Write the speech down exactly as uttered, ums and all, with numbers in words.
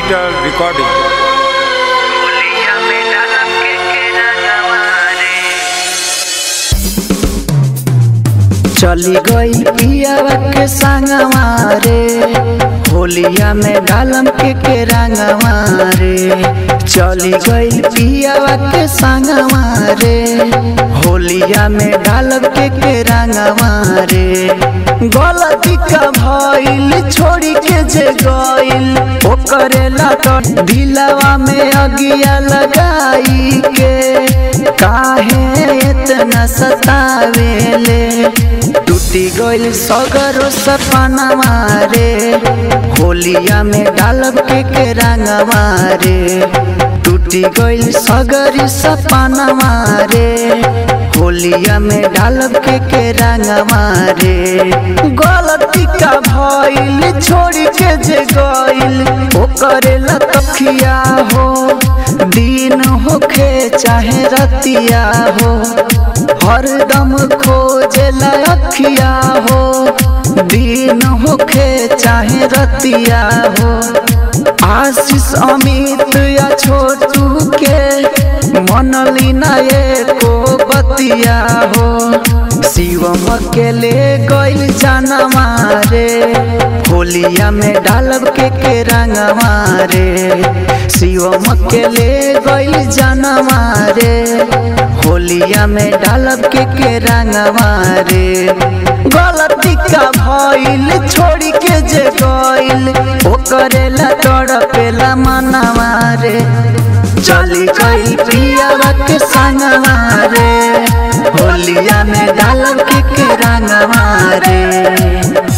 Digital recording. चली गई पियावा के संगवा रे, होलिया में डालम के के रंगवा रे। चली गई पियावा के संगवा रे, होलिया में डालब के के रंगवा रे। गलती का भइल छोड़ी के जे गइल, ओकरे ला तो दिलवा में अगिया लगाई के, काहे इतना सतावेले। टूटी गइल सगरो सपनवा रे, होलिया में डालब के के रंगवा रे। टूटी गइल सगरी सपनवा रे, होलिया में डालब के के रंगवा रे। गलती का भइल छोड़ी के जे गइल, ओकरे ला तखिया हो, दिन होखे चाहे रतिया हो, हरदम खोजेला अखिया हो, दिन होखे चाहे रतिया हो। आशीष अमित या छोटू के मनली ना एको बतिया हो। शिवम के ले गइल जानवा रे, होलिया में डालब के के रंगवा रे। शिवम के ले गइल जानवा रे, होलिया में डालब के के रंगवा रे। गलती का भइल छोड़ी के जे गइल, ओकरे ला तड़पेला मनवा रे। चली गइल पियावा के संगवा रे, होलिया में डालब के के रंगवा रे।